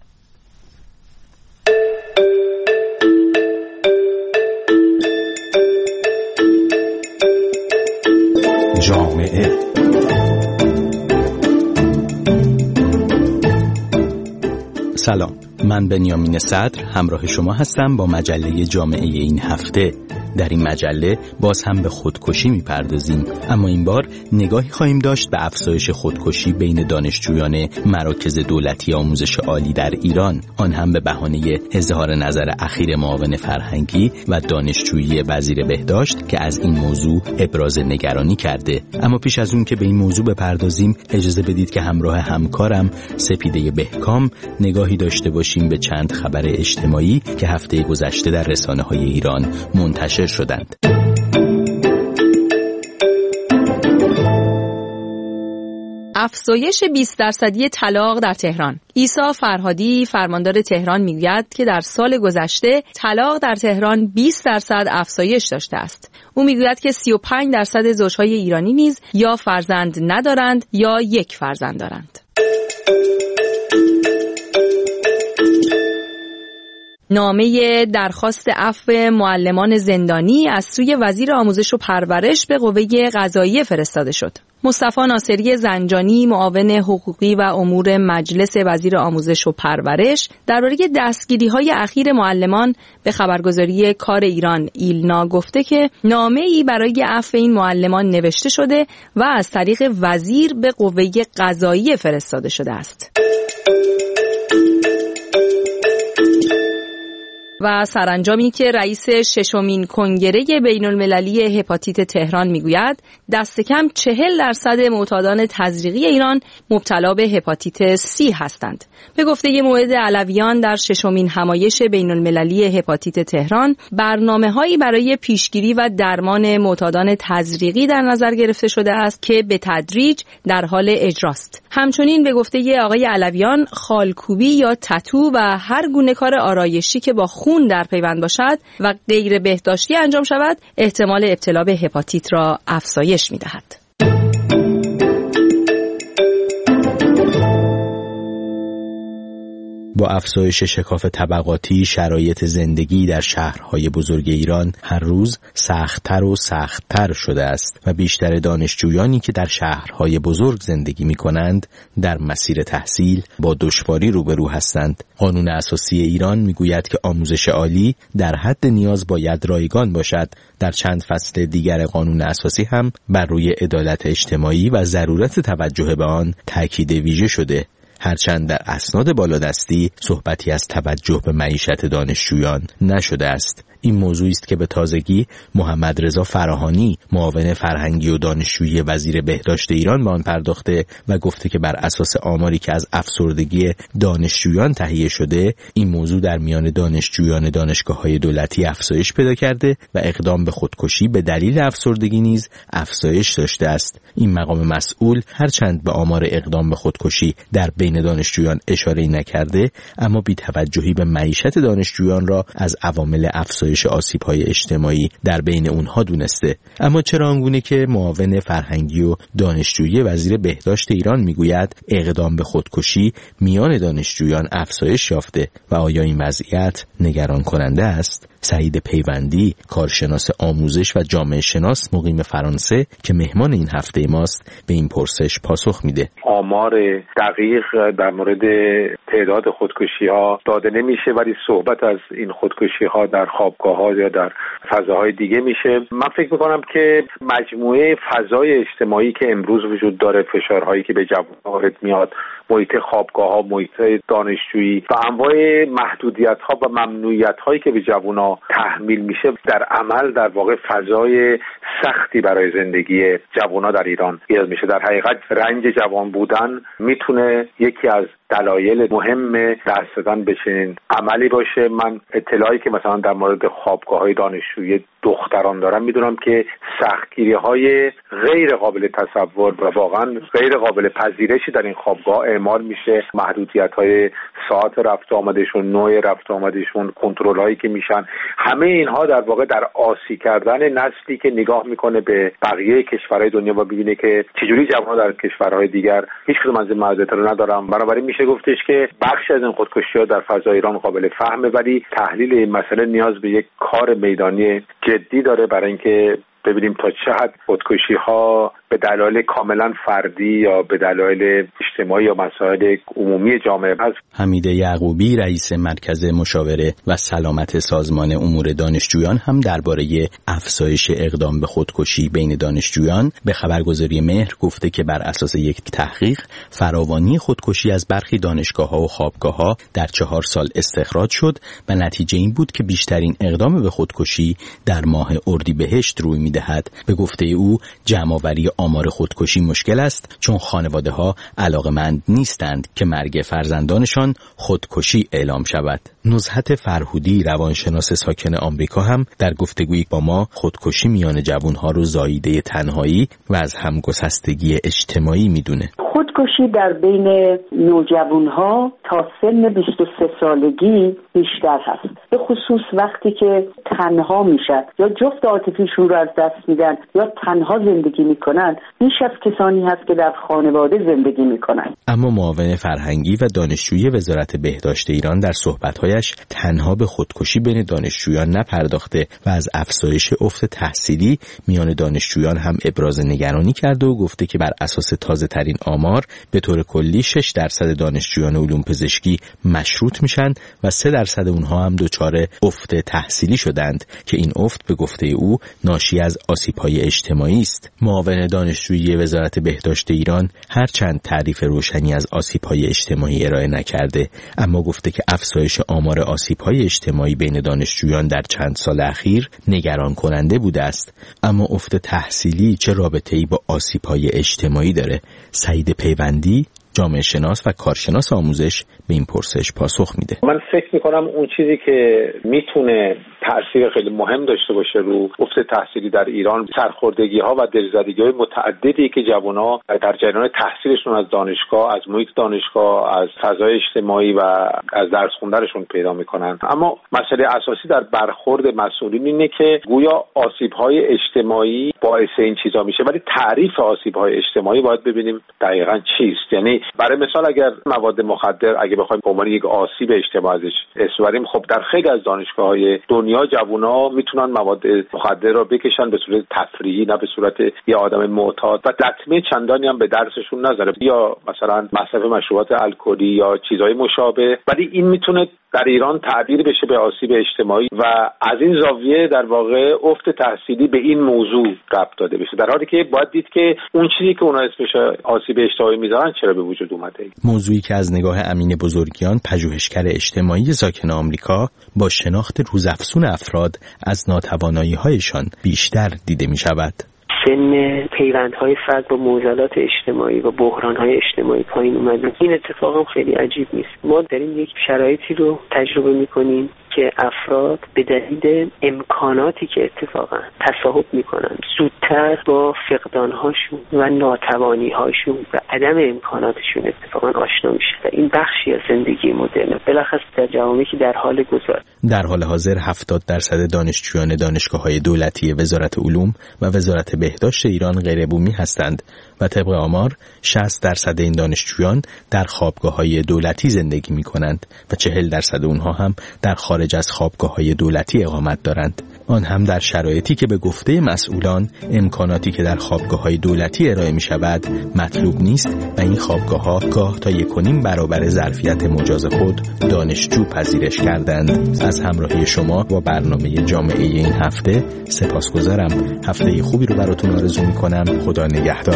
[SPEAKER 22] جامعه
[SPEAKER 2] سلام، من بنیامین صدر همراه شما هستم با مجله جامعه این هفته. در این مجله باز هم به خودکشی میپردازیم، اما این بار نگاهی خواهیم داشت به افزایش خودکشی بین دانشجویان مراکز دولتی آموزش عالی در ایران، آن هم به بهانه اظهار نظر اخیر معاون فرهنگی و دانشجویی وزیر بهداشت که از این موضوع ابراز نگرانی کرده. اما پیش از اون که به این موضوع بپردازیم، اجازه بدید که همراه همکارم سپیده بهکام نگاهی داشته باشیم به چند خبر اجتماعی که هفته گذشته در رسانه‌های ایران منتشر شدند.
[SPEAKER 3] افزایش بیست درصدی طلاق در تهران. عیسی فرهادی فرماندار تهران میگوید که در سال گذشته طلاق در تهران بیست درصد افزایش داشته است. او میگوید که سی و پنج درصد زوجهای ایرانی نیز یا فرزند ندارند یا یک فرزند دارند. نامه درخواست عفو معلمان زندانی از سوی وزیر آموزش و پرورش به قوه قضاییه فرستاده شد. مصطفی ناصری زنجانی معاون حقوقی و امور مجلس وزیر آموزش و پرورش درباره دستگیری‌های اخیر معلمان به خبرگزاری کار ایران ایلنا گفته که نامه‌ای برای عفو این معلمان نوشته شده و از طریق وزیر به قوه قضاییه فرستاده شده است. و سرانجامی که رئیس ششمین کنگره بین المللی هپاتیت تهران میگوید دست کم چهل درصد معتادان تزریقی ایران مبتلا به هپاتیت سی هستند. به گفته موعد علویان در ششمین همایش بین المللی هپاتیت تهران برنامه‌هایی برای پیشگیری و درمان معتادان تزریقی در نظر گرفته شده است که به تدریج در حال اجراست. همچنین به گفته آقای علویان خالکوبی یا تتو و هر گونه کار آرایشی که با خون در پیوند باشد و غیر بهداشتی انجام شود احتمال ابتلا به هپاتیت را افزایش می‌دهد.
[SPEAKER 2] با افزایش شکاف طبقاتی، شرایط زندگی در شهرهای بزرگ ایران هر روز سخت‌تر و سخت‌تر شده است و بیشتر دانشجویانی که در شهرهای بزرگ زندگی می‌کنند در مسیر تحصیل با دشواری روبرو هستند. قانون اساسی ایران می‌گوید که آموزش عالی در حد نیاز باید رایگان باشد. در چند فصل دیگر قانون اساسی هم بر روی عدالت اجتماعی و ضرورت توجه به آن تاکید ویژه شده. هرچند در اسناد بالادستی صحبتی از توجه به معیشت دانشجویان نشده است. این موضوعی است که به تازگی محمد رضا فراهانی معاون فرهنگی و دانشجویی وزیر بهداشت ایران به آن پرداخته و گفته که بر اساس آماری که از افسردگی دانشجویان تهیه شده این موضوع در میان دانشجویان دانشگاه‌های دولتی افزایش پیدا کرده و اقدام به خودکشی به دلیل افسردگی نیز افزایش داشته است. این مقام مسئول هرچند به آمار اقدام به خودکشی در بین دانشجویان اشاره نکرده، اما بی‌توجهی به معیشت دانشجویان را از عوامل افزایش آسیب‌های اجتماعی در بین اونها دونسته. اما چرا آنگونه که معاون فرهنگی و دانشجویی وزیر بهداشت ایران میگوید اقدام به خودکشی میان دانشجویان افزایش یافته و آیا این وضعیت نگران کننده است؟ سعید پیوندی، کارشناس آموزش و جامعه شناس مقیم فرانسه که مهمان این هفته ماست، به این پرسش پاسخ میده.
[SPEAKER 23] آمار دقیق در مورد تعداد خودکشی‌ها داده نمیشه، ولی صحبت از این خودکشی‌ها در خوابگاه‌ها یا در فضاهای دیگه میشه. من فکر میکنم که مجموعه فضای اجتماعی که امروز وجود داره، فشارهایی که به جوانان وارد میاد، محیط خوابگاه‌ها، محیط دانشجویی و انواع محدودیت‌ها و ممنوعیت‌هایی که به جوانان تحمیل میشه، در عمل در واقع فضای سختی برای زندگی جوانان در ایران ایجاد میشه. در حقیقت رنج جوان بودن میتونه یکی از دلایل مهم دست دادن به چنین عملی باشه. من اطلاعی که مثلا در مورد خوابگاه‌های دانشجویی دختران دارم میدونم که سختگیری‌های غیر قابل تصور و واقعا غیر قابل پذیرشی در این خوابگاه اعمال میشه. محدودیت‌های ساعت رفت آمدشون، نوع رفت آمدشون، کنترل‌هایی که میشن، همه اینها در واقع در آسی کردن نسلی که نگاه میکنه به بقیه کشورهای دنیا و ببینه که چجوری جوان‌ها در کشورهای دیگر هیچ کدوم از این محدودیت‌ها رو ندارن. بنابراین میشه گفتش که بخشی از این خودکشی‌ها در فضای ایران قابل فهمه، ولی تحلیل این مسئله نیاز به یک کار میدانی جدی داره برای اینکه ببینیم تا چه حد خودکشی‌ها به دلایل کاملا فردی یا به دلایل اجتماعی یا مسائل عمومی جامعه هست.
[SPEAKER 2] حمید یعقوبی رئیس مرکز مشاوره و سلامت سازمان امور دانشجویان هم درباره افزایش اقدام به خودکشی بین دانشجویان به خبرگزاری مهر گفته که بر اساس یک تحقیق فراوانی خودکشی از برخی دانشگاه‌ها و خوابگاه‌ها در چهار سال استخراج شد و نتیجه این بود که بیشترین اقدام به خودکشی در ماه اردیبهشت روی می‌دهد. به گفته او جمع‌آوری آمار خودکشی مشکل است چون خانواده‌ها علاقه‌مند نیستند که مرگ فرزندانشان خودکشی اعلام شود. نزهت فرهودی روانشناس ساکن آمریکا هم در گفتگویی با ما خودکشی میان جوانها رو زاییده تنهایی و از همگسستگی اجتماعی میدونه.
[SPEAKER 4] خودکشی در بین نوجوانها تا سن بیست و سه سالگی بیشتر هست، به خصوص وقتی که تنها میشن یا جفت عاطفیشون رو از دست میدن یا تنها زندگی میکنن، بیش از کسانی هست که در خانواده زندگی میکنن.
[SPEAKER 2] اما معاون فرهنگی و دانشجویی وزارت بهداشت ایران در صحبت‌هایش تنها به خودکشی بین دانشجویان نپرداخته و از افزایش افت تحصیلی میان دانشجویان هم ابراز نگرانی کرده و گفته که بر اساس تازه‌ترین آمار به طور کلی شش درصد دانشجویان علوم پزشکی مشروط میشن و سه درصد اونها هم دچار افت تحصیلی شدند که این افت به گفته او ناشی از آسیب‌های اجتماعی است. معاون دانشجویی وزارت بهداشت ایران هرچند تعریف روشنی از آسیب‌های اجتماعی ارائه نکرده، اما گفته که افزایش آمار آسیب‌های اجتماعی بین دانشجویان در چند سال اخیر نگران کننده بوده است. اما افت تحصیلی چه رابطه‌ای با آسیب‌های اجتماعی داره؟ سعید پیوندی جامعه شناس و کارشناس آموزش به این پرسش پاسخ میده.
[SPEAKER 23] من فکر میکنم اون چیزی که میتونه تأثیر خیلی مهم داشته باشه رو افت تحصیلی در ایران، سرخوردگی ها و دلزدگی های متعددی که جوانها در جریان تحصیلشون از دانشگاه، از محیط دانشگاه، از فضای اجتماعی و از درس خوندنشون پیدا میکنن. اما مسئله اساسی در برخورد مسئولین اینه که گویا آسیب های اجتماعی باعث این چیزا میشه، ولی تعریف آسیب های اجتماعی باید ببینیم دقیقاً چیست. یعنی برای مثال اگر مواد مخدر اگه بخوایم به عنوان یک آسیب اجتماعی ازش اسم خب در خیلی از دانشگاه‌های دنیا جوونا میتونن مواد مخدر رو بکشن به صورت تفریحی، نه به صورت یه آدم معتاد و لطمه چندانی هم به درسشون نذاره، یا مثلا مصرف مشروبات الکلی یا چیزهای مشابه، ولی این میتونه در ایران تعبیر بشه به آسیب اجتماعی و از این زاویه در واقع افت تحصیلی به این موضوع ربط داده بشه، در حالی که باید دید که اون چیزی که اونها اسمش آسیب اجتماعی میذارن چرا به وجود اومده.
[SPEAKER 2] موضوعی که از نگاه امین بزرگیان پژوهشگر اجتماعی ساکن آمریکا با شناخت روزافزون افراد از ناتوانایی‌هایشان بیشتر دیده می‌شود.
[SPEAKER 6] سن پیوندهای فرد با معضلات اجتماعی و بحرانهای اجتماعی پایین اومده. این اتفاق هم خیلی عجیب نیست. ما داریم یک شرایطی رو تجربه میکنیم که افراد به دلیل امکاناتی که اتفاقا تصاحب میکنن زودتر با فقدانهاشون و ناتوانیهاشون و عدم امکاناتشون اتفاقا آشنا میشه و این بخشی از زندگی مدرن بلخص در جوامعی که در حال گذار.
[SPEAKER 2] در حال حاضر هفتاد درصد دانشجویان دانشگاه‌های دولتی وزارت علوم و وزارت بهداشت ایران غیر بومی هستند و طبق آمار شصت درصد این دانشجویان در خوابگاه‌های دولتی زندگی می‌کنند و چهل درصد اونها هم در خارج از خوابگاه‌های دولتی اقامت دارند. آن هم در شرایطی که به گفته مسئولان امکاناتی که در خوابگاه‌های دولتی ارائه می‌شود مطلوب نیست و این خوابگاه‌ها گاه تا یک و نیم برابر ظرفیت مجاز خود دانشجو پذیرش کردند. از همراهی شما با برنامه جامعه این هفته سپاسگزارم. هفته خوبی رو براتون آرزو می‌کنم. خدا نگهدار.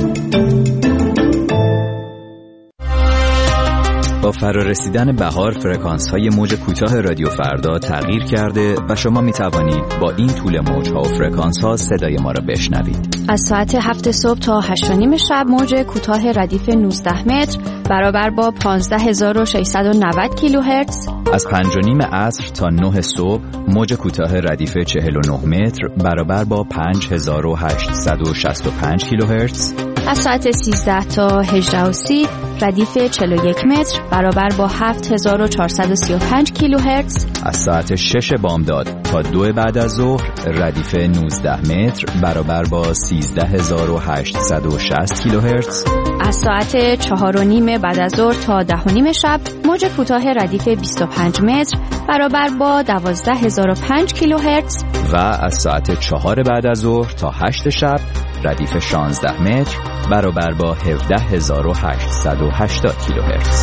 [SPEAKER 9] با فرارسیدن بهار فرکانس‌های موج کوتاه رادیو فردا تغییر کرده و شما می توانید با این طول موج‌ها و فرکانس‌ها صدای ما را بشنوید.
[SPEAKER 24] از ساعت هفت صبح تا هشت و نیم شب موج کوتاه ردیف نوزده متر برابر با پانزده هزار و ششصد و نود کیلوهرتز.
[SPEAKER 9] از پنج و نیم عصر تا نه صبح موج کوتاه ردیف چهل و نه متر برابر با پنج هزار و هشتصد و شصت و پنج کیلوهرتز.
[SPEAKER 24] از ساعت سیزده تا هجده و سی ردیف چهل و یک متر برابر با هفت هزار و چهارصد و سی و پنج کیلوهرتز.
[SPEAKER 9] از ساعت شش بامداد تا دو بعد از ظهر ردیف نوزده متر برابر با سیزده هزار و هشتصد و شصت کیلوهرتز.
[SPEAKER 24] از ساعت چهار و نیم بعد از ظهر تا ده و نیم شب موج کوتاه ردیف بیست و پنج متر برابر با دوازده هزار و پنج کیلوهرتز.
[SPEAKER 9] و از ساعت چهار بعد از ظهر تا هشت شب ردیف شانزده متر برابر با هفده هزار و هشتصد و هشتاد کیلوهرتز.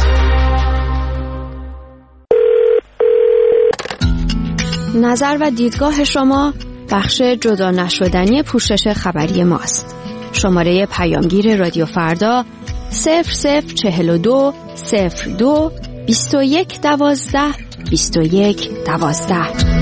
[SPEAKER 24] نظر و دیدگاه شما بخش جدا نشدنی پوشش خبری ماست. شماره پیامگیر رادیو فردا صفر صفر چهل و دو صفر دو بیست و یک دوازده بیست و یک دوازده.